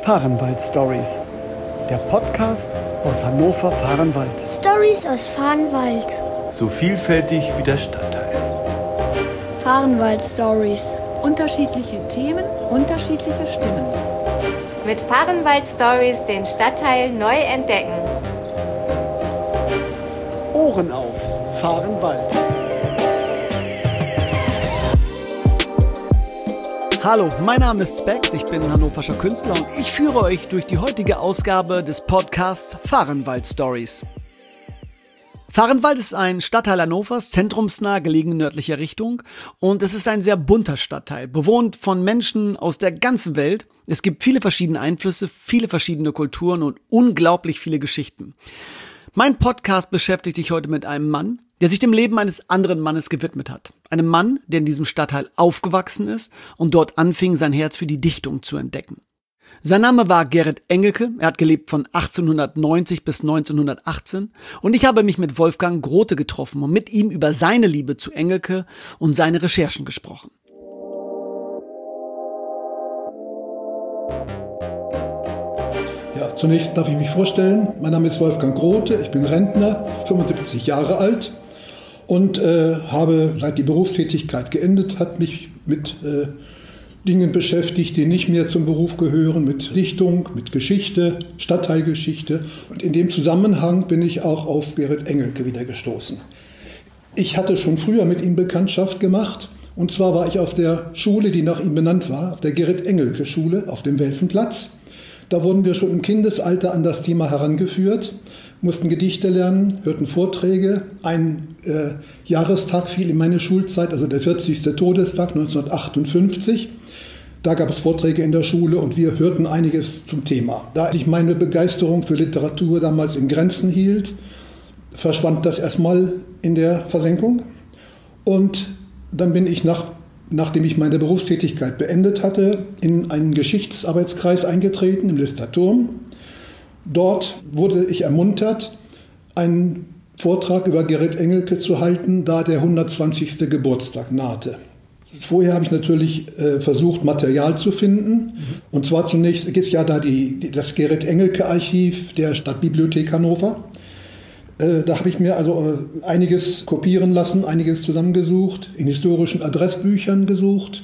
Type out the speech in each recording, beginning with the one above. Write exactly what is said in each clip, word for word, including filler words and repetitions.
Fahrenwald Stories, der Podcast aus Hannover-Fahrenwald. Stories aus Fahrenwald. So vielfältig wie der Stadtteil. Fahrenwald Stories. Unterschiedliche Themen, unterschiedliche Stimmen. Mit Fahrenwald Stories den Stadtteil neu entdecken. Ohren auf, Fahrenwald. Hallo, mein Name ist Spex, ich bin hannoverscher Künstler und ich führe euch durch die heutige Ausgabe des Podcasts Fahrenwald Stories. Fahrenwald ist ein Stadtteil Hannovers, zentrumsnah gelegen in nördlicher Richtung, und es ist ein sehr bunter Stadtteil, bewohnt von Menschen aus der ganzen Welt. Es gibt viele verschiedene Einflüsse, viele verschiedene Kulturen und unglaublich viele Geschichten. Mein Podcast beschäftigt sich heute mit einem Mann, der sich dem Leben eines anderen Mannes gewidmet hat. Einem Mann, der in diesem Stadtteil aufgewachsen ist und dort anfing, sein Herz für die Dichtung zu entdecken. Sein Name war Gerrit Engelke, er hat gelebt von achtzehnhundertneunzig bis neunzehnhundertachtzehn, und ich habe mich mit Wolfgang Grote getroffen und mit ihm über seine Liebe zu Engelke und seine Recherchen gesprochen. Ja, zunächst darf ich mich vorstellen. Mein Name ist Wolfgang Grote, ich bin Rentner, fünfundsiebzig Jahre alt und äh, habe, seit die Berufstätigkeit geendet hat, mich mit äh, Dingen beschäftigt, die nicht mehr zum Beruf gehören, mit Dichtung, mit Geschichte, Stadtteilgeschichte. Und in dem Zusammenhang bin ich auch auf Gerrit Engelke wieder gestoßen. Ich hatte schon früher mit ihm Bekanntschaft gemacht. Und zwar war ich auf der Schule, die nach ihm benannt war, auf der Gerrit-Engelke-Schule auf dem Welfenplatz. Da wurden wir schon im Kindesalter an das Thema herangeführt, mussten Gedichte lernen, hörten Vorträge. Ein äh, Jahrestag fiel in meine Schulzeit, also der vierzigste Todestag neunzehnhundertachtundfünfzig. Da gab es Vorträge in der Schule und wir hörten einiges zum Thema. Da sich meine Begeisterung für Literatur damals in Grenzen hielt, verschwand das erstmal in der Versenkung. Und dann bin ich nach Nachdem ich meine Berufstätigkeit beendet hatte, in einen Geschichtsarbeitskreis eingetreten, im Listerturm. Dort wurde ich ermuntert, einen Vortrag über Gerrit Engelke zu halten, da der hundertzwanzigste Geburtstag nahte. Vorher habe ich natürlich äh, versucht, Material zu finden. Und zwar zunächst gibt es ja da die, das Gerrit Engelke-Archiv der Stadtbibliothek Hannover. Da habe ich mir also einiges kopieren lassen, einiges zusammengesucht, in historischen Adressbüchern gesucht.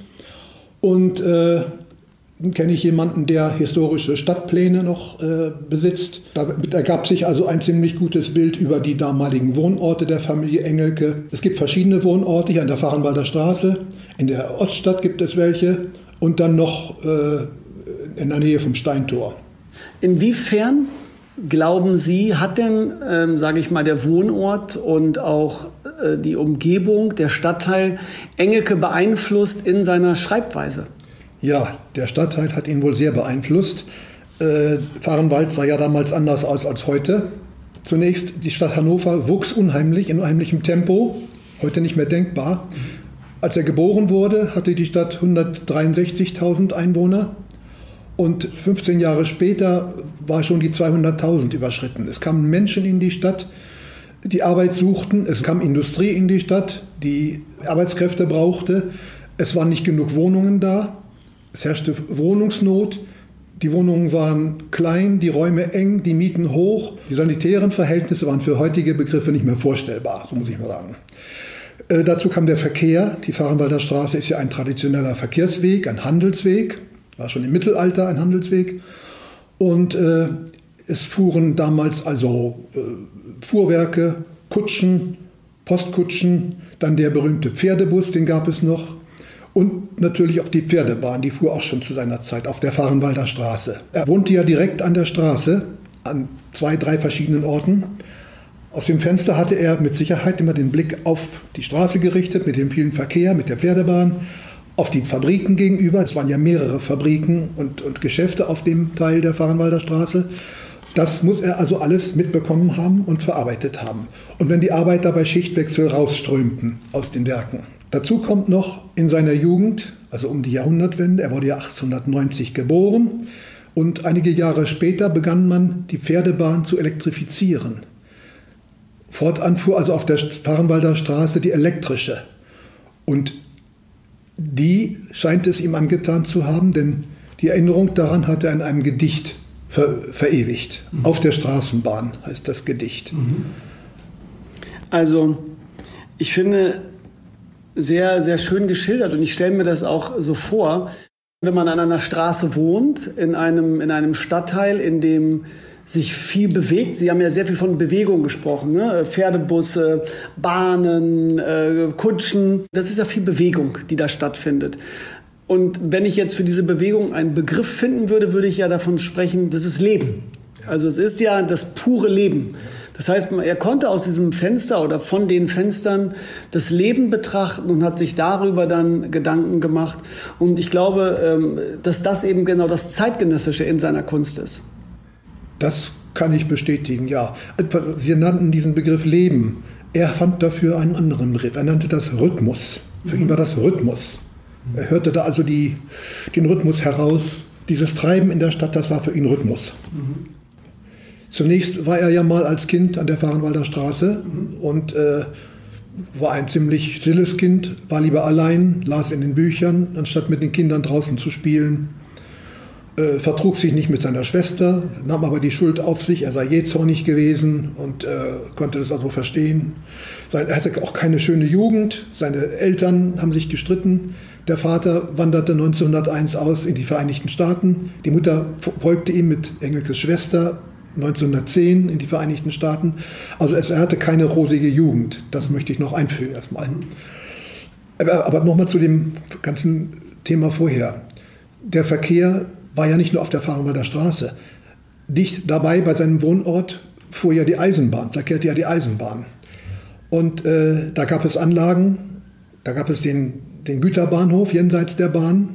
Und äh, kenne ich jemanden, der historische Stadtpläne noch äh, besitzt. Damit ergab sich also ein ziemlich gutes Bild über die damaligen Wohnorte der Familie Engelke. Es gibt verschiedene Wohnorte hier an der Fahrenwalder Straße. In der Oststadt gibt es welche und dann noch äh, in der Nähe vom Steintor. Inwiefern, glauben Sie, hat denn, ähm, sage ich mal, der Wohnort und auch äh, die Umgebung, der Stadtteil Engelke beeinflusst in seiner Schreibweise? Ja, der Stadtteil hat ihn wohl sehr beeinflusst. Äh, Fahrenwald sah ja damals anders aus als heute. Zunächst, die Stadt Hannover wuchs unheimlich, in unheimlichem Tempo, heute nicht mehr denkbar. Als er geboren wurde, hatte die Stadt hundertdreiundsechzigtausend Einwohner. Und fünfzehn Jahre später war schon die zweihunderttausend überschritten. Es kamen Menschen in die Stadt, die Arbeit suchten. Es kam Industrie in die Stadt, die Arbeitskräfte brauchte. Es waren nicht genug Wohnungen da. Es herrschte Wohnungsnot. Die Wohnungen waren klein, die Räume eng, die Mieten hoch. Die sanitären Verhältnisse waren für heutige Begriffe nicht mehr vorstellbar, so muss ich mal sagen. Äh, dazu kam der Verkehr. Die Fahrenwalder Straße ist ja ein traditioneller Verkehrsweg, ein Handelsweg. War schon im Mittelalter ein Handelsweg. Und äh, es fuhren damals also äh, Fuhrwerke, Kutschen, Postkutschen, dann der berühmte Pferdebus, den gab es noch. Und natürlich auch die Pferdebahn, die fuhr auch schon zu seiner Zeit auf der Fahrenwalder Straße. Er wohnte ja direkt an der Straße, an zwei, drei verschiedenen Orten. Aus dem Fenster hatte er mit Sicherheit immer den Blick auf die Straße gerichtet, mit dem vielen Verkehr, mit der Pferdebahn. Auf die Fabriken gegenüber, es waren ja mehrere Fabriken und, und Geschäfte auf dem Teil der Fahrenwalder Straße. Das muss er also alles mitbekommen haben und verarbeitet haben. Und wenn die Arbeiter bei Schichtwechsel rausströmten aus den Werken. Dazu kommt noch in seiner Jugend, also um die Jahrhundertwende, er wurde ja achtzehnhundertneunzig geboren, und einige Jahre später begann man, die Pferdebahn zu elektrifizieren. Fortan fuhr also auf der Fahrenwalder Straße die elektrische. Und die scheint es ihm angetan zu haben, denn Die Erinnerung daran hat er in einem Gedicht ver verewigt. Mhm. Auf der Straßenbahn heißt das Gedicht. Mhm. Also, ich finde, sehr, sehr schön geschildert und ich stelle mir das auch so vor, wenn man an einer Straße wohnt, in einem, in einem Stadtteil, in dem sich viel bewegt. Sie haben ja sehr viel von Bewegung gesprochen, ne? Pferdebusse, Bahnen, äh, Kutschen. Das ist ja viel Bewegung, die da stattfindet. Und wenn ich jetzt für diese Bewegung einen Begriff finden würde, würde ich ja davon sprechen, das ist Leben. Also es ist ja das pure Leben. Das heißt, er konnte aus diesem Fenster oder von den Fenstern das Leben betrachten und hat sich darüber dann Gedanken gemacht. Und ich glaube, dass das eben genau das Zeitgenössische in seiner Kunst ist. Das kann ich bestätigen, ja. Sie nannten diesen Begriff Leben. Er fand dafür einen anderen Begriff. Er nannte das Rhythmus. Für ihn war das Rhythmus. Er hörte da also die, den Rhythmus heraus. Dieses Treiben in der Stadt, das war für ihn Rhythmus. Mhm. Zunächst war er ja mal als Kind an der Fahrenwalder Straße mhm. und äh, war ein ziemlich stilles Kind, war lieber allein, las in den Büchern, anstatt mit den Kindern draußen zu spielen. Äh, vertrug sich nicht mit seiner Schwester, nahm aber die Schuld auf sich, er sei jähzornig gewesen und äh, konnte das also verstehen. Sein, er hatte auch keine schöne Jugend, seine Eltern haben sich gestritten. Der Vater wanderte neunzehnhunderteins aus in die Vereinigten Staaten. Die Mutter folgte ihm mit Engelkes Schwester neunzehnhundertzehn in die Vereinigten Staaten. Also es, er hatte keine rosige Jugend. Das möchte ich noch einfügen erstmal. Aber, aber nochmal zu dem ganzen Thema vorher. Der Verkehr war ja nicht nur auf der Fahrenwalder Straße. Dicht dabei bei seinem Wohnort fuhr ja die Eisenbahn, verkehrte ja die Eisenbahn. Und äh, da gab es Anlagen, da gab es den den Güterbahnhof jenseits der Bahn.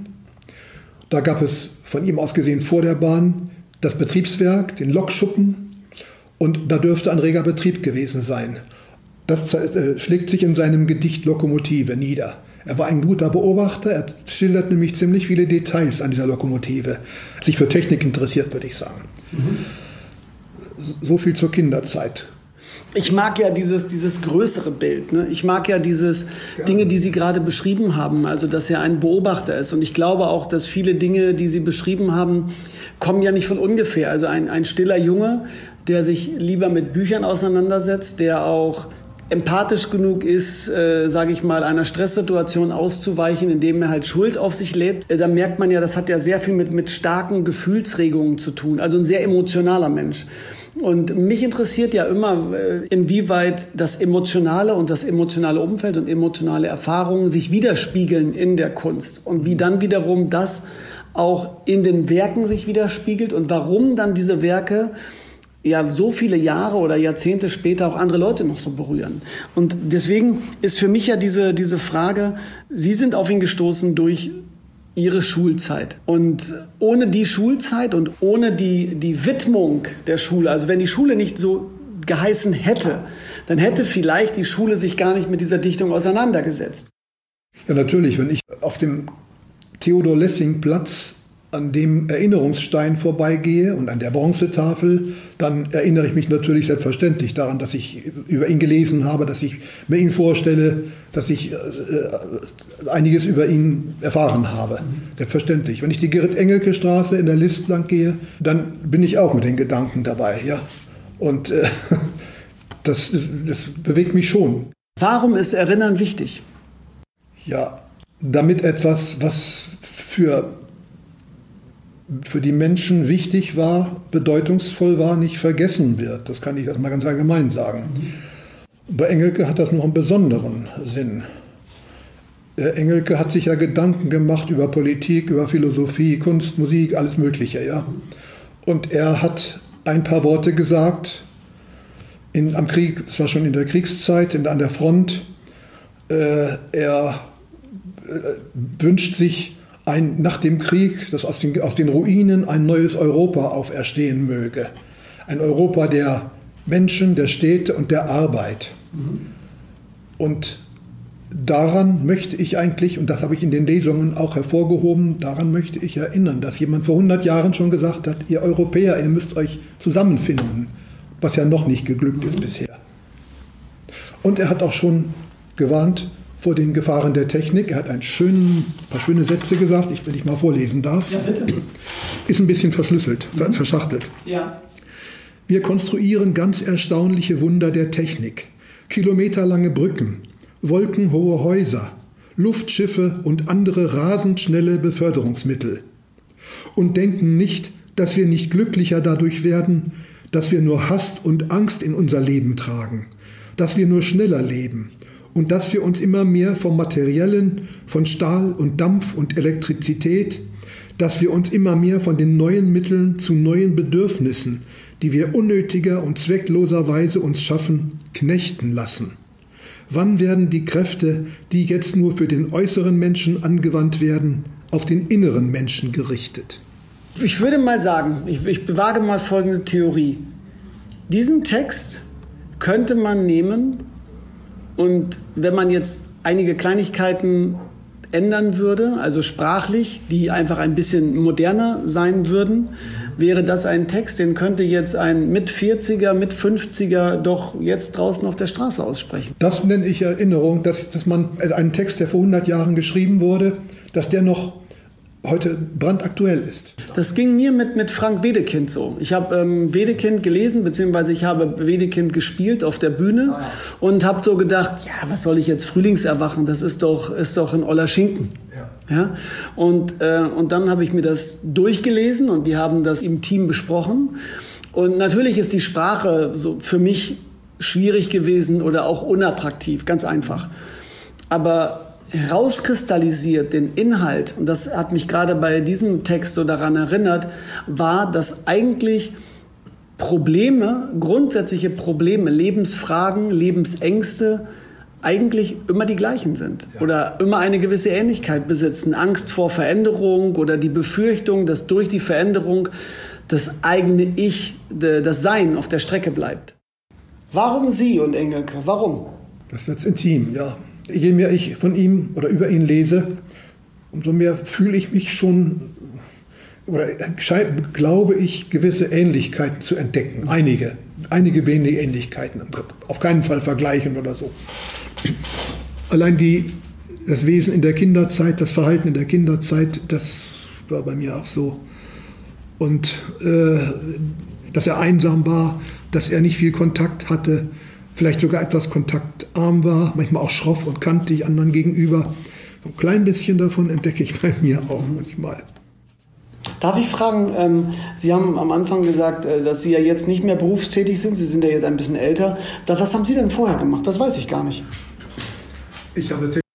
Da gab es von ihm aus gesehen vor der Bahn das Betriebswerk, den Lokschuppen und da dürfte ein reger Betrieb gewesen sein. Das äh, schlägt sich in seinem Gedicht Lokomotive nieder. Er war ein guter Beobachter, er schildert nämlich ziemlich viele Details an dieser Lokomotive. Hat sich für Technik interessiert, würde ich sagen. Mhm. So viel zur Kinderzeit. Ich mag ja dieses, dieses größere Bild. Ne? Ich mag ja dieses ja. Dinge, die Sie gerade beschrieben haben. Also, dass er ein Beobachter ist. Und ich glaube auch, dass viele Dinge, die Sie beschrieben haben, kommen ja nicht von ungefähr. Also ein, ein stiller Junge, der sich lieber mit Büchern auseinandersetzt, der auch empathisch genug ist, äh, sage ich mal, einer Stresssituation auszuweichen, indem er halt Schuld auf sich lädt. Äh, da merkt man ja, das hat ja sehr viel mit, mit starken Gefühlsregungen zu tun. Also ein sehr emotionaler Mensch. Und mich interessiert ja immer, inwieweit das Emotionale und das emotionale Umfeld und emotionale Erfahrungen sich widerspiegeln in der Kunst und wie dann wiederum das auch in den Werken sich widerspiegelt und warum dann diese Werke ja so viele Jahre oder Jahrzehnte später auch andere Leute noch so berühren. Und deswegen ist für mich ja diese, diese Frage, Sie sind auf ihn gestoßen durch Ihre Schulzeit. Und ohne die Schulzeit und ohne die, die Widmung der Schule, also wenn die Schule nicht so geheißen hätte, dann hätte vielleicht die Schule sich gar nicht mit dieser Dichtung auseinandergesetzt. Ja, natürlich. Wenn ich auf dem Theodor-Lessing-Platz an dem Erinnerungsstein vorbeigehe und an der Bronzetafel, dann erinnere ich mich natürlich selbstverständlich daran, dass ich über ihn gelesen habe, dass ich mir ihn vorstelle, dass ich äh, einiges über ihn erfahren habe. Selbstverständlich. Wenn ich die Gerrit-Engelke-Straße in der List lang gehe, dann bin ich auch mit den Gedanken dabei. Ja? Und äh, das, das, das bewegt mich schon. Warum ist Erinnern wichtig? Ja, damit etwas, was für für die Menschen wichtig war, bedeutungsvoll war, nicht vergessen wird. Das kann ich erstmal ganz allgemein sagen. Mhm. Bei Engelke hat das noch einen besonderen Sinn. Engelke hat sich ja Gedanken gemacht über Politik, über Philosophie, Kunst, Musik, alles Mögliche. Ja? Und er hat ein paar Worte gesagt, in, am Krieg, es war schon in der Kriegszeit, in, an der Front. Äh, er äh, wünscht sich, Ein, nach dem Krieg, dass aus den, aus den Ruinen ein neues Europa auferstehen möge. Ein Europa der Menschen, der Städte und der Arbeit. Mhm. Und daran möchte ich eigentlich, und das habe ich in den Lesungen auch hervorgehoben, daran möchte ich erinnern, dass jemand vor hundert Jahren schon gesagt hat, ihr Europäer, ihr müsst euch zusammenfinden, was ja noch nicht geglückt ist bisher. Und er hat auch schon gewarnt, vor den Gefahren der Technik. Er hat ein schön, paar schöne Sätze gesagt, ich, wenn ich mal vorlesen darf. Ja, bitte. Ist ein bisschen verschlüsselt, Mhm. verschachtelt. Ja. Wir konstruieren ganz erstaunliche Wunder der Technik. Kilometerlange Brücken, wolkenhohe Häuser, Luftschiffe und andere rasend schnelle Beförderungsmittel. Und denken nicht, dass wir nicht glücklicher dadurch werden, dass wir nur Hass und Angst in unser Leben tragen, dass wir nur schneller leben und dass wir uns immer mehr vom Materiellen, von Stahl und Dampf und Elektrizität, dass wir uns immer mehr von den neuen Mitteln zu neuen Bedürfnissen, die wir unnötiger und zweckloserweise uns schaffen, knechten lassen. Wann werden die Kräfte, die jetzt nur für den äußeren Menschen angewandt werden, auf den inneren Menschen gerichtet? Ich würde mal sagen, ich, ich wage mal folgende Theorie. Diesen Text könnte man nehmen und wenn man jetzt einige Kleinigkeiten ändern würde, also sprachlich, die einfach ein bisschen moderner sein würden, wäre das ein Text, den könnte jetzt ein mit vierziger, mit fünfziger doch jetzt draußen auf der Straße aussprechen. Das nenne ich Erinnerung, dass, dass man einen Text, der vor hundert Jahren geschrieben wurde, dass der noch heute brandaktuell ist. Das ging mir mit, mit Frank Wedekind so. Ich habe ähm, Wedekind gelesen, beziehungsweise ich habe Wedekind gespielt auf der Bühne ah, ja. und habe so gedacht, ja, was soll ich jetzt Frühlingserwachen, das ist doch, ist doch ein oller Schinken. Ja. Ja? Und, äh, und dann habe ich mir das durchgelesen und wir haben das im Team besprochen. Und natürlich ist die Sprache so für mich schwierig gewesen oder auch unattraktiv, ganz einfach. Aber herauskristallisiert den Inhalt, und das hat mich gerade bei diesem Text so daran erinnert, war, dass eigentlich Probleme, grundsätzliche Probleme, Lebensfragen, Lebensängste eigentlich immer die gleichen sind ja. oder immer eine gewisse Ähnlichkeit besitzen. Angst vor Veränderung oder die Befürchtung, dass durch die Veränderung das eigene Ich, das Sein auf der Strecke bleibt. Warum Sie und Engelke? Warum? Das wird's intim, ja. Je mehr ich von ihm oder über ihn lese, umso mehr fühle ich mich schon oder glaube ich, gewisse Ähnlichkeiten zu entdecken. Einige, einige wenige Ähnlichkeiten. Auf keinen Fall vergleichen oder so. Allein die, das Wesen in der Kinderzeit, das Verhalten in der Kinderzeit, das war bei mir auch so. Und äh, dass er einsam war, dass er nicht viel Kontakt hatte, vielleicht sogar etwas kontaktarm war, manchmal auch schroff und kantig anderen gegenüber. Ein klein bisschen davon entdecke ich bei mir auch manchmal. Darf ich fragen, ähm, Sie haben am Anfang gesagt, äh, dass Sie ja jetzt nicht mehr berufstätig sind, Sie sind ja jetzt ein bisschen älter. Da, was haben Sie denn vorher gemacht? Das weiß ich gar nicht. Ich habe, te-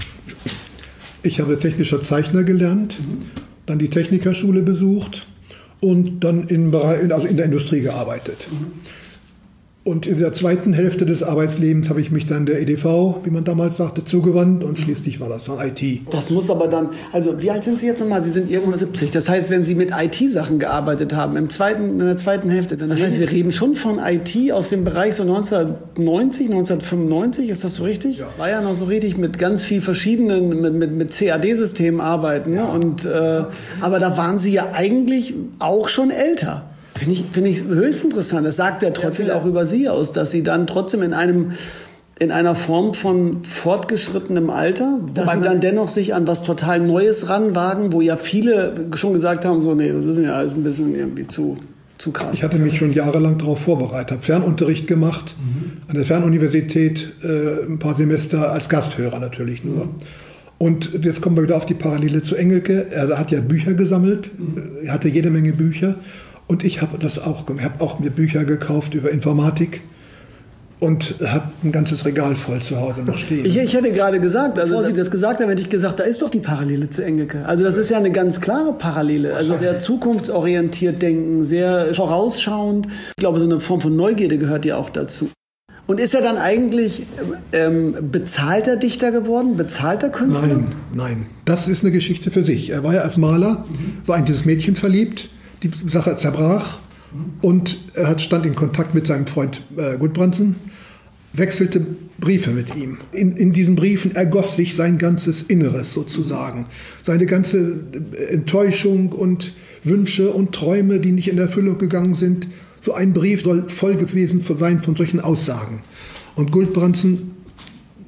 ich habe technischer Zeichner gelernt, mhm. dann die Technikerschule besucht und dann in, also in der Industrie gearbeitet. Mhm. Und in der zweiten Hälfte des Arbeitslebens habe ich mich dann der E D V, wie man damals sagte, zugewandt und schließlich war das dann I T. Das muss aber dann, also wie alt sind Sie jetzt nochmal? Sie sind irgendwo siebzig. Das heißt, wenn Sie mit I T-Sachen gearbeitet haben, im zweiten, in der zweiten Hälfte, dann das heißt, wir reden schon von I T aus dem Bereich so neunzehnhundertneunzig, neunzehnhundertfünfundneunzig, ist das so richtig? Ja. War ja noch so richtig mit ganz viel verschiedenen, mit, mit, mit C A D-Systemen arbeiten. Ja. Ne? Und, äh, aber da waren Sie ja eigentlich auch schon älter. Finde ich, finde ich höchst interessant. Das sagt ja trotzdem ja, auch über Sie aus, dass Sie dann trotzdem in einem in einer Form von fortgeschrittenem Alter, dass Sie dann dennoch sich an was total Neues ranwagen, wo ja viele schon gesagt haben, so nee, das ist mir alles ein bisschen irgendwie zu, zu krass. Ich hatte mich schon jahrelang darauf vorbereitet, habe Fernunterricht gemacht, mhm. an der Fernuniversität, äh, ein paar Semester als Gasthörer natürlich nur. Mhm. Und jetzt kommen wir wieder auf die Parallele zu Engelke. Er hat ja Bücher gesammelt, mhm. er hatte jede Menge Bücher. Und ich habe das auch, ich habe auch mir Bücher gekauft über Informatik und habe ein ganzes Regal voll zu Hause noch stehen. Ich, ich hätte gerade gesagt, also bevor Sie das gesagt haben, hätte ich gesagt, da ist doch die Parallele zu Engelke. Also das ist ja eine ganz klare Parallele. Also sehr zukunftsorientiert denken, sehr vorausschauend. Ich glaube, so eine Form von Neugierde gehört ja auch dazu. Und ist er dann eigentlich ähm, bezahlter Dichter geworden, bezahlter Künstler? Nein, nein, das ist eine Geschichte für sich. Er war ja als Maler, war in dieses Mädchen verliebt. Die Sache zerbrach und er hat, stand in Kontakt mit seinem Freund äh, Gudbrandsen, wechselte Briefe mit ihm. In, in diesen Briefen ergoss sich sein ganzes Inneres sozusagen. Seine ganze Enttäuschung und Wünsche und Träume, die nicht in Erfüllung gegangen sind. So ein Brief soll voll gewesen sein von solchen Aussagen. Und Gudbrandsen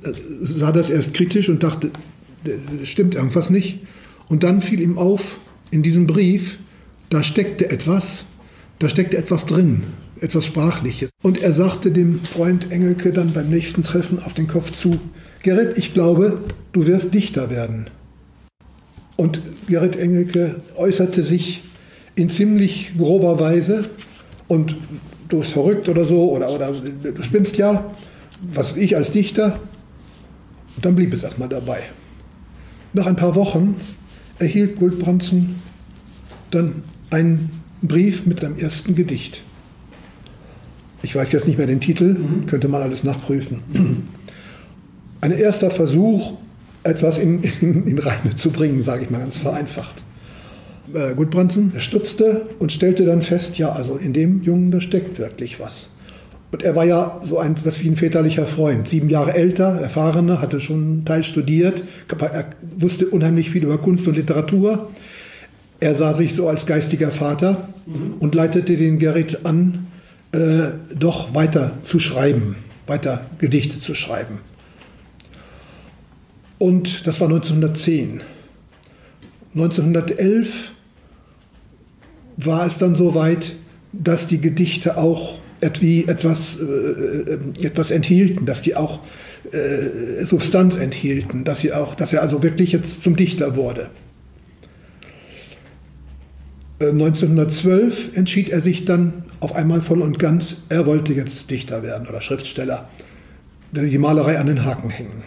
sah das erst kritisch und dachte, stimmt irgendwas nicht. Und dann fiel ihm auf, in diesem Brief, da steckte etwas, da steckte etwas drin, etwas Sprachliches. Und er sagte dem Freund Engelke dann beim nächsten Treffen auf den Kopf zu, Gerrit, ich glaube, du wirst Dichter werden. Und Gerrit Engelke äußerte sich in ziemlich grober Weise und du bist verrückt oder so, oder, oder du spinnst ja, was ich als Dichter. Und dann blieb es erstmal dabei. Nach ein paar Wochen erhielt Gulbrandsen dann einen Brief mit einem ersten Gedicht. Ich weiß jetzt nicht mehr den Titel, mhm. könnte man alles nachprüfen. Mhm. Ein erster Versuch, etwas in, in, in Reime zu bringen, sage ich mal ganz vereinfacht. Äh, Gulbrandsen stutzte und stellte dann fest, ja, also in dem Jungen, da steckt wirklich was. Und er war ja so ein, was wie ein väterlicher Freund, sieben Jahre älter, erfahrener, hatte schon einen Teil studiert, er wusste unheimlich viel über Kunst und Literatur. Er sah sich so als geistiger Vater mhm. und leitete den Gerrit an, äh, doch weiter zu schreiben, weiter Gedichte zu schreiben. Und das war neunzehnhundertzehn. neunzehnhundertelf war es dann so weit, dass die Gedichte auch wie etwas, äh, etwas enthielten, dass die auch äh, Substanz enthielten, dass, sie auch, dass er also wirklich jetzt zum Dichter wurde. Äh, neunzehnhundertzwölf entschied er sich dann auf einmal voll und ganz, er wollte jetzt Dichter werden oder Schriftsteller, die Malerei an den Haken hängen.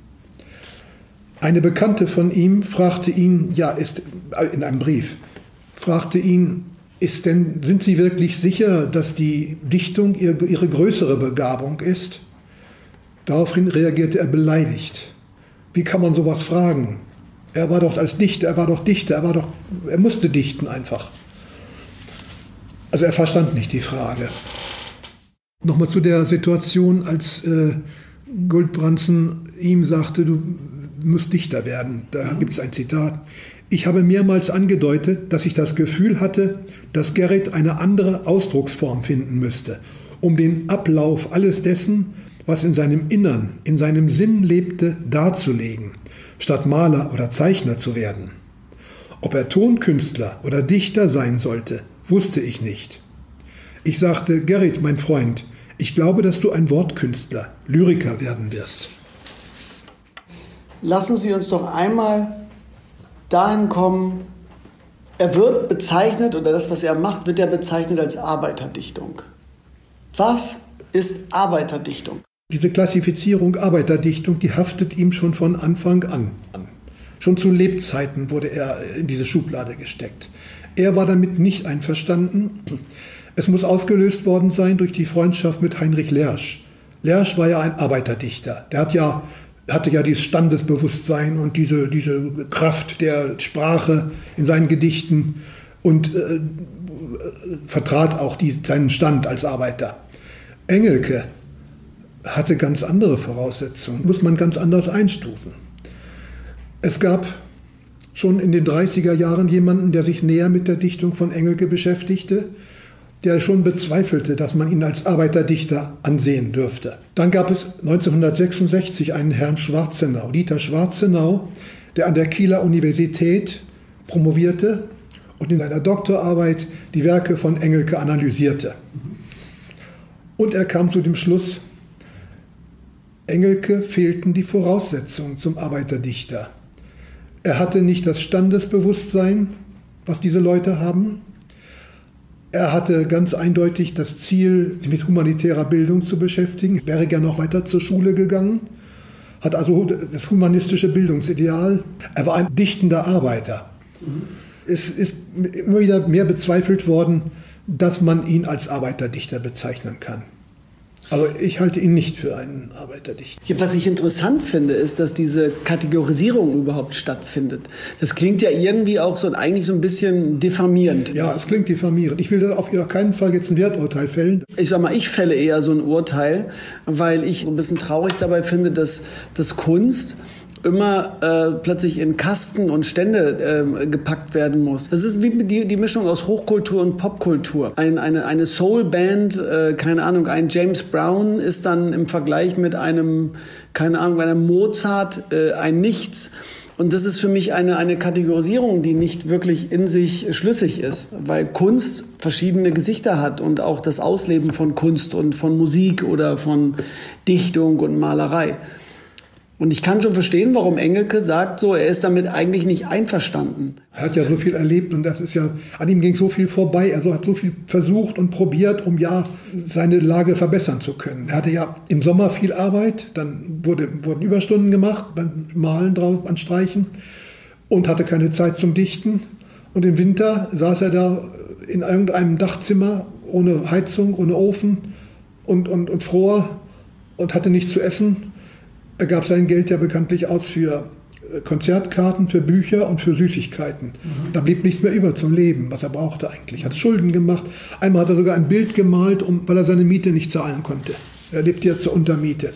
Eine Bekannte von ihm fragte ihn, ja, ist in einem Brief, fragte ihn, ist denn, sind Sie wirklich sicher, dass die Dichtung ihre, ihre größere Begabung ist? Daraufhin reagierte er beleidigt. Wie kann man sowas fragen? Er war doch als Dichter, er war doch Dichter, er war doch, er musste dichten einfach. Also er verstand nicht die Frage. Nochmal zu der Situation, als äh, Gulbrandsen ihm sagte, du musst Dichter werden. Da gibt es ein Zitat. Ich habe mehrmals angedeutet, dass ich das Gefühl hatte, dass Gerrit eine andere Ausdrucksform finden müsste, um den Ablauf alles dessen, was in seinem Innern, in seinem Sinn lebte, darzulegen, statt Maler oder Zeichner zu werden. Ob er Tonkünstler oder Dichter sein sollte, wusste ich nicht. Ich sagte, Gerrit, mein Freund, ich glaube, dass du ein Wortkünstler, Lyriker werden wirst. Lassen Sie uns doch einmal dahin kommen, er wird bezeichnet, oder das, was er macht, wird er bezeichnet als Arbeiterdichtung. Was ist Arbeiterdichtung? Diese Klassifizierung Arbeiterdichtung, die haftet ihm schon von Anfang an an. Schon zu Lebzeiten wurde er in diese Schublade gesteckt. Er war damit nicht einverstanden. Es muss ausgelöst worden sein durch die Freundschaft mit Heinrich Lersch. Lersch war ja ein Arbeiterdichter. Der hat ja hatte ja dieses Standesbewusstsein und diese, diese Kraft der Sprache in seinen Gedichten und äh, vertrat auch die, seinen Stand als Arbeiter. Engelke hatte ganz andere Voraussetzungen, muss man ganz anders einstufen. Es gab schon in den dreißiger Jahren jemanden, der sich näher mit der Dichtung von Engelke beschäftigte, der schon bezweifelte, dass man ihn als Arbeiterdichter ansehen dürfte. Dann gab es neunzehnhundertsechsundsechzig einen Herrn Schwarzenau, Dieter Schwarzenau, der an der Kieler Universität promovierte und in seiner Doktorarbeit die Werke von Engelke analysierte. Und er kam zu dem Schluss, Engelke fehlten die Voraussetzungen zum Arbeiterdichter. Er hatte nicht das Standesbewusstsein, was diese Leute haben. Er hatte ganz eindeutig das Ziel, sich mit humanitärer Bildung zu beschäftigen. Er wäre gerne noch weiter zur Schule gegangen, hat also das humanistische Bildungsideal. Er war ein dichtender Arbeiter. Mhm. Es ist immer wieder mehr bezweifelt worden, dass man ihn als Arbeiterdichter bezeichnen kann. Aber ich halte ihn nicht für einen Arbeiterdichter. Was ich interessant finde, ist, dass diese Kategorisierung überhaupt stattfindet. Das klingt ja irgendwie auch so eigentlich so ein bisschen diffamierend. Ja, es klingt diffamierend. Ich will da auf keinen Fall jetzt ein Werturteil fällen. Ich sag mal, ich fälle eher so ein Urteil, weil ich so ein bisschen traurig dabei finde, dass, dass Kunst immer äh, plötzlich in Kasten und Stände äh, gepackt werden muss. Das ist wie die, die Mischung aus Hochkultur und Popkultur. Ein, eine, eine Soul-Band, äh, keine Ahnung, ein James Brown ist dann im Vergleich mit einem, keine Ahnung, einem Mozart äh, ein Nichts. Und das ist für mich eine, eine Kategorisierung, die nicht wirklich in sich schlüssig ist, weil Kunst verschiedene Gesichter hat und auch das Ausleben von Kunst und von Musik oder von Dichtung und Malerei. Und ich kann schon verstehen, warum Engelke sagt, so, er ist damit eigentlich nicht einverstanden. Er hat ja so viel erlebt und das ist ja, an ihm ging so viel vorbei. Er hat so viel versucht und probiert, um ja seine Lage verbessern zu können. Er hatte ja im Sommer viel Arbeit, dann wurde, wurden Überstunden gemacht beim Malen draußen, an Streichen und hatte keine Zeit zum Dichten. Und im Winter saß er da in irgendeinem Dachzimmer ohne Heizung, ohne Ofen und, und, und fror und hatte nichts zu essen. Er gab sein Geld ja bekanntlich aus für Konzertkarten, für Bücher und für Süßigkeiten. Mhm. Da blieb nichts mehr über zum Leben, was er brauchte eigentlich. Er hat Schulden gemacht. Einmal hat er sogar ein Bild gemalt, um, weil er seine Miete nicht zahlen konnte. Er lebt ja zur Untermiete.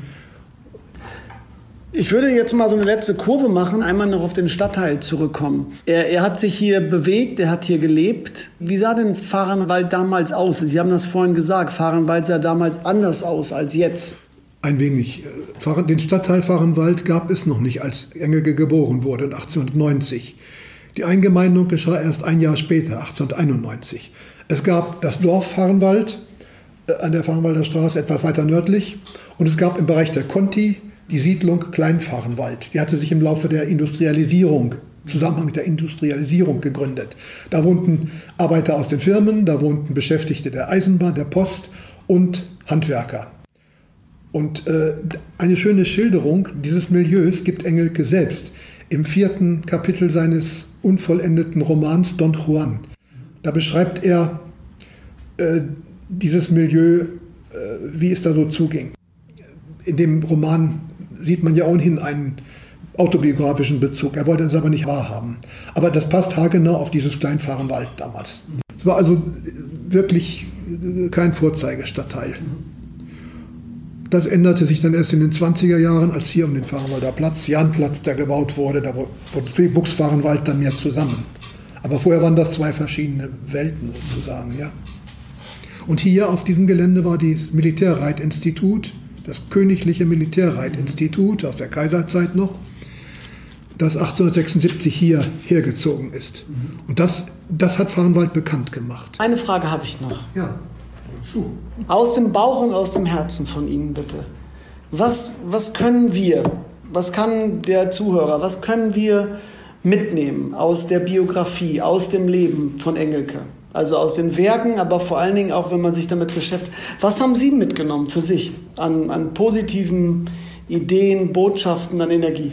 Ich würde jetzt mal so eine letzte Kurve machen, einmal noch auf den Stadtteil zurückkommen. Er, er hat sich hier bewegt, er hat hier gelebt. Wie sah denn Vahrenwald damals aus? Sie haben das vorhin gesagt, Vahrenwald sah damals anders aus als jetzt. Ein wenig. Den Stadtteil Vahrenwald gab es noch nicht, als Engelke geboren wurde, achtzehnhundertneunzig. Die Eingemeindung geschah erst ein Jahr später, achtzehnhunderteinundneunzig. Es gab das Dorf Vahrenwald an der Vahrenwalder Straße, etwas weiter nördlich. Und es gab im Bereich der Conti die Siedlung Klein-Vahrenwald. Die hatte sich im Laufe der Industrialisierung, im Zusammenhang mit der Industrialisierung gegründet. Da wohnten Arbeiter aus den Firmen, da wohnten Beschäftigte der Eisenbahn, der Post und Handwerker. Und äh, eine schöne Schilderung dieses Milieus gibt Engelke selbst im vierten Kapitel seines unvollendeten Romans Don Juan. Da beschreibt er äh, dieses Milieu, äh, wie es da so zuging. In dem Roman sieht man ja ohnehin einen autobiografischen Bezug. Er wollte es aber nicht wahrhaben. Aber das passt haargenau auf dieses Klein-Vahrenwald damals. Es war also wirklich kein Vorzeigestadtteil. Das änderte sich dann erst in den zwanziger Jahren, als hier um den Vahrenwalder Platz, Jahnplatz, der gebaut wurde, da wuchs Vahrenwald dann mehr zusammen. Aber vorher waren das zwei verschiedene Welten sozusagen, ja. Und hier auf diesem Gelände war das Militärreitinstitut, das Königliche Militärreitinstitut aus der Kaiserzeit noch, das achtzehnhundertsechsundsiebzig hier hergezogen ist. Und das, das hat Vahrenwald bekannt gemacht. Eine Frage habe ich noch. Ja. Zu. Aus dem Bauch und aus dem Herzen von Ihnen, bitte. Was, was können wir, was kann der Zuhörer, was können wir mitnehmen aus der Biografie, aus dem Leben von Engelke? Also aus den Werken, aber vor allen Dingen auch, wenn man sich damit beschäftigt. Was haben Sie mitgenommen für sich an, an positiven Ideen, Botschaften, an Energie?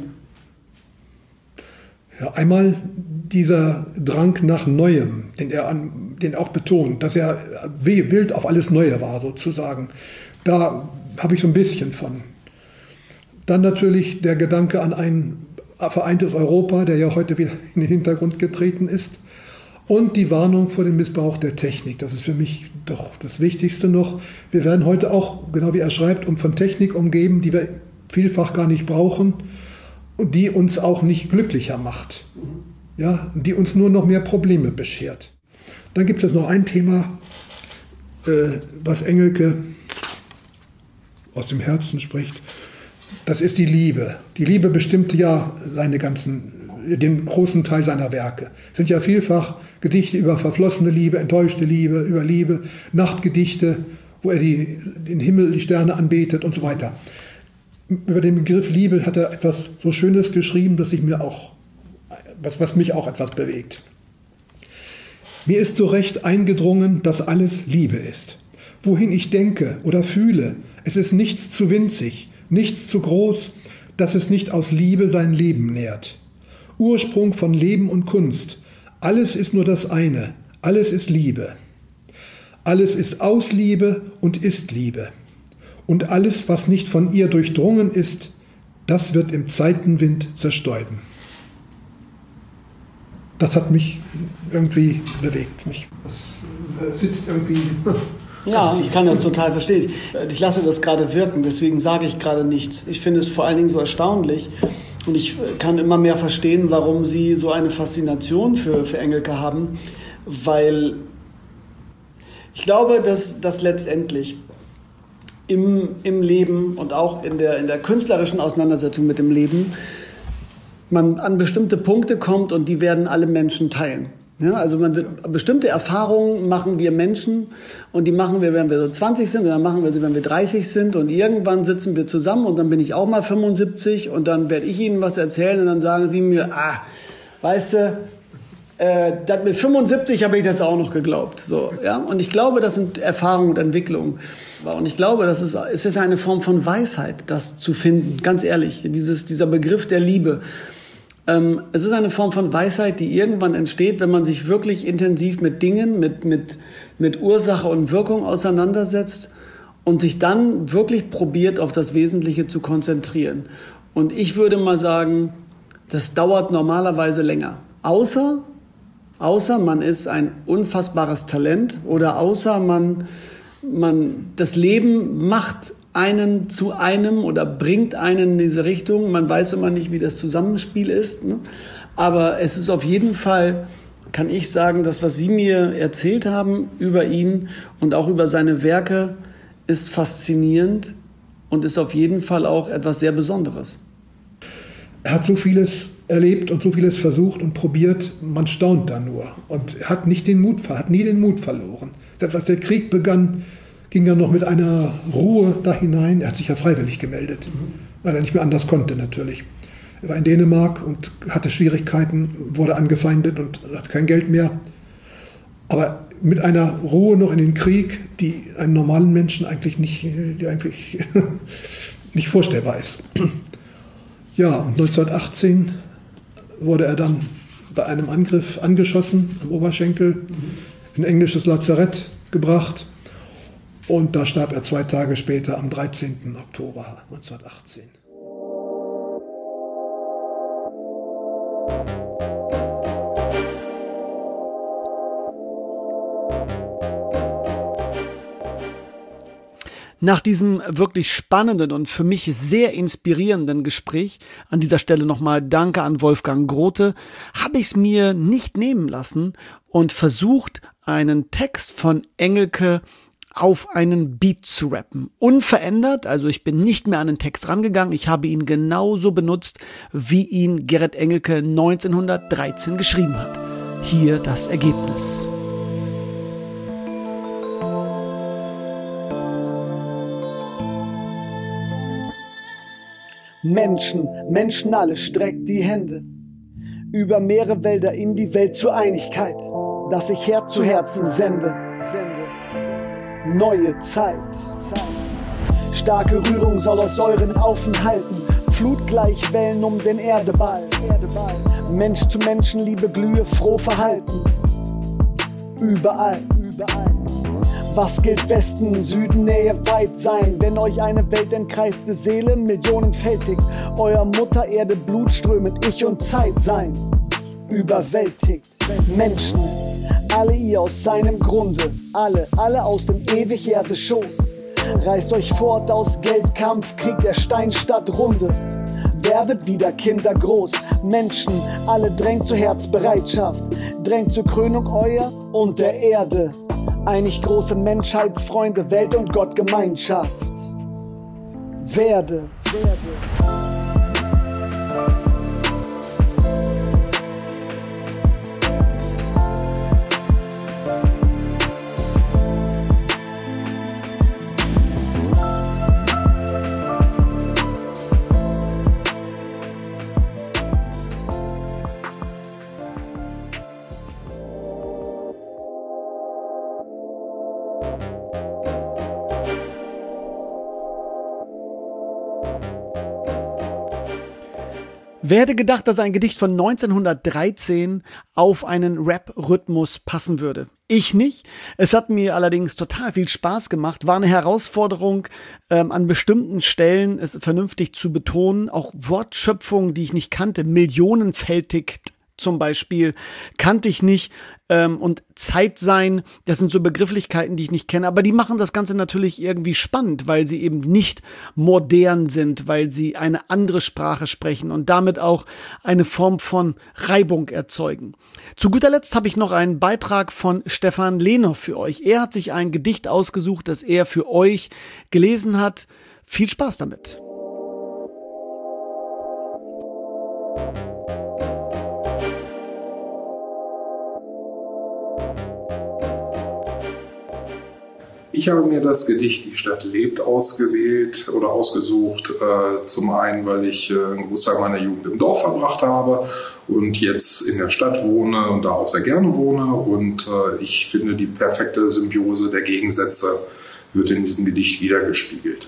Ja, einmal dieser Drang nach Neuem, den er an, den auch betont, dass er wild auf alles Neue war, sozusagen. Da habe ich so ein bisschen von. Dann natürlich der Gedanke an ein vereintes Europa, der ja heute wieder in den Hintergrund getreten ist. Und die Warnung vor dem Missbrauch der Technik. Das ist für mich doch das Wichtigste noch. Wir werden heute auch, genau wie er schreibt, um von Technik umgeben, die wir vielfach gar nicht brauchen und die uns auch nicht glücklicher macht. Ja, die uns nur noch mehr Probleme beschert. Dann gibt es noch ein Thema, äh, was Engelke aus dem Herzen spricht. Das ist die Liebe. Die Liebe bestimmte ja seine ganzen, den großen Teil seiner Werke. Es sind ja vielfach Gedichte über verflossene Liebe, enttäuschte Liebe, über Liebe, Nachtgedichte, wo er die, den Himmel, die Sterne anbetet und so weiter. Über den Begriff Liebe hat er etwas so Schönes geschrieben, dass ich mir auch, was, was mich auch etwas bewegt. Mir ist so recht eingedrungen, dass alles Liebe ist. Wohin ich denke oder fühle, es ist nichts zu winzig, nichts zu groß, dass es nicht aus Liebe sein Leben nährt. Ursprung von Leben und Kunst, alles ist nur das eine, alles ist Liebe. Alles ist aus Liebe und ist Liebe. Und alles, was nicht von ihr durchdrungen ist, das wird im Zeitenwind zerstäuben. Das hat mich irgendwie bewegt. Mich, das sitzt irgendwie... Ja, ich kann das total verstehen. Ich lasse das gerade wirken, deswegen sage ich gerade nichts. Ich finde es vor allen Dingen so erstaunlich, Und ich kann immer mehr verstehen, warum Sie so eine Faszination für, für Engelke haben, weil ich glaube, dass, dass letztendlich im, im Leben und auch in der, in der künstlerischen Auseinandersetzung mit dem Leben man an bestimmte Punkte kommt und die werden alle Menschen teilen. Ja, also man wird, bestimmte Erfahrungen machen wir Menschen und die machen wir, wenn wir so zwanzig sind und dann machen wir sie, wenn wir dreißig sind und irgendwann sitzen wir zusammen und dann bin ich auch mal fünfundsiebzig und dann werde ich Ihnen was erzählen und dann sagen Sie mir, ah, weißt du, äh, das mit fünfundsiebzig habe ich das auch noch geglaubt. So, ja? Und ich glaube, das sind Erfahrungen und Entwicklungen. Und ich glaube, das ist, es ist eine Form von Weisheit, das zu finden, ganz ehrlich, dieses, dieser Begriff der Liebe. Ähm, es ist eine Form von Weisheit, die irgendwann entsteht, wenn man sich wirklich intensiv mit Dingen, mit, mit, mit Ursache und Wirkung auseinandersetzt und sich dann wirklich probiert, auf das Wesentliche zu konzentrieren. Und ich würde mal sagen, das dauert normalerweise länger. Außer, außer man ist ein unfassbares Talent oder außer man, man, das Leben macht einen zu einem oder bringt einen in diese Richtung. Man weiß immer nicht, wie das Zusammenspiel ist. Ne? Aber es ist auf jeden Fall, kann ich sagen, das, was Sie mir erzählt haben über ihn und auch über seine Werke, ist faszinierend und ist auf jeden Fall auch etwas sehr Besonderes. Er hat so vieles erlebt und so vieles versucht und probiert, man staunt da nur. Und er hat nicht den Mut, hat nie den Mut verloren. Als der Krieg begann, ging er noch mit einer Ruhe da hinein. Er hat sich ja freiwillig gemeldet, weil er nicht mehr anders konnte natürlich. Er war in Dänemark und hatte Schwierigkeiten, wurde angefeindet und hat kein Geld mehr. Aber mit einer Ruhe noch in den Krieg, die einem normalen Menschen eigentlich nicht, die eigentlich nicht vorstellbar ist. Ja, und neunzehnhundertachtzehn wurde er dann bei einem Angriff angeschossen am Oberschenkel, in ein englisches Lazarett gebracht. Und da starb er zwei Tage später, am dreizehnten Oktober neunzehnhundertachtzehn. Nach diesem wirklich spannenden und für mich sehr inspirierenden Gespräch, an dieser Stelle nochmal Danke an Wolfgang Grote, habe ich es mir nicht nehmen lassen und versucht, einen Text von Engelke auf einen Beat zu rappen. Unverändert, also ich bin nicht mehr an den Text rangegangen, ich habe ihn genauso benutzt, wie ihn Gerrit Engelke neunzehnhundertdreizehn geschrieben hat. Hier das Ergebnis. Menschen, Menschen alle, streckt die Hände über Meere, Wälder in die Welt zur Einigkeit, dass ich Herz zu Herzen sende. Neue Zeit. Starke Rührung soll aus euren Aufen halten, flutgleich Wellen um den Erdeball. Mensch zu Menschen, Liebe, Glühe, froh verhalten. Überall, überall. Was gilt Westen, Süden, Nähe, weit sein, wenn euch eine Welt entkreiste Seele, millionenfältig, euer Mutter Erde blutströmend, Ich und Zeit sein, überwältigt. Menschen, alle ihr aus seinem Grunde, alle, alle aus dem ewig Erde Schoß, reißt euch fort aus Geld, Kampf, Krieg der Steinstadt Runde, werdet wieder Kinder groß, Menschen, alle drängt zur Herzbereitschaft, drängt zur Krönung euer und der Erde. Einig große Menschheitsfreunde, Welt- und Gottgemeinschaft. Werde, werde. Wer hätte gedacht, dass ein Gedicht von neunzehnhundertdreizehn auf einen Rap-Rhythmus passen würde? Ich nicht. Es hat mir allerdings total viel Spaß gemacht. War eine Herausforderung, ähm, an bestimmten Stellen es vernünftig zu betonen. Auch Wortschöpfungen, die ich nicht kannte, millionenfältig zum Beispiel kannte ich nicht ähm, und Zeit sein, das sind so Begrifflichkeiten, die ich nicht kenne, aber die machen das Ganze natürlich irgendwie spannend, weil sie eben nicht modern sind, weil sie eine andere Sprache sprechen und damit auch eine Form von Reibung erzeugen. Zu guter Letzt habe ich noch einen Beitrag von Stefan Lehner für euch. Er hat sich ein Gedicht ausgesucht, das er für euch gelesen hat. Viel Spaß damit. Ich habe mir das Gedicht Die Stadt lebt ausgewählt oder ausgesucht, äh, zum einen, weil ich äh, einen Großteil meiner Jugend im Dorf verbracht habe und jetzt in der Stadt wohne und da auch sehr gerne wohne. Und äh, ich finde, die perfekte Symbiose der Gegensätze wird in diesem Gedicht wiedergespiegelt.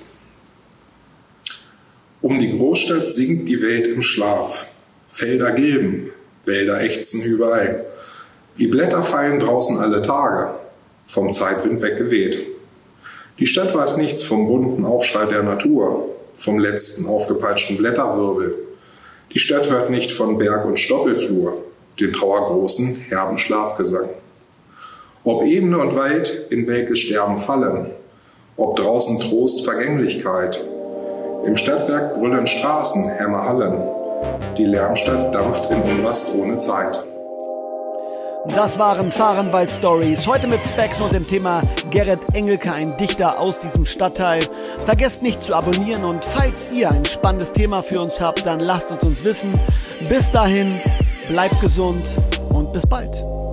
Um die Großstadt sinkt die Welt im Schlaf. Felder gilben, Wälder ächzen überall. Wie Blätter fallen draußen alle Tage, vom Zeitwind weggeweht. Die Stadt weiß nichts vom bunten Aufschrei der Natur, vom letzten aufgepeitschten Blätterwirbel. Die Stadt hört nicht von Berg- und Stoppelflur, den trauergroßen, herben Schlafgesang. Ob Ebene und Wald in welkes Sterben fallen, ob draußen Trost, Vergänglichkeit. Im Stadtberg brüllen Straßen, hämmer Hallen. Die Lärmstadt dampft in Unrast ohne Zeit. Das waren Fahrenwald-Stories. Heute mit Specs und dem Thema Gerrit Engelke, ein Dichter aus diesem Stadtteil. Vergesst nicht zu abonnieren und falls ihr ein spannendes Thema für uns habt, dann lasst es uns wissen. Bis dahin, bleibt gesund und bis bald.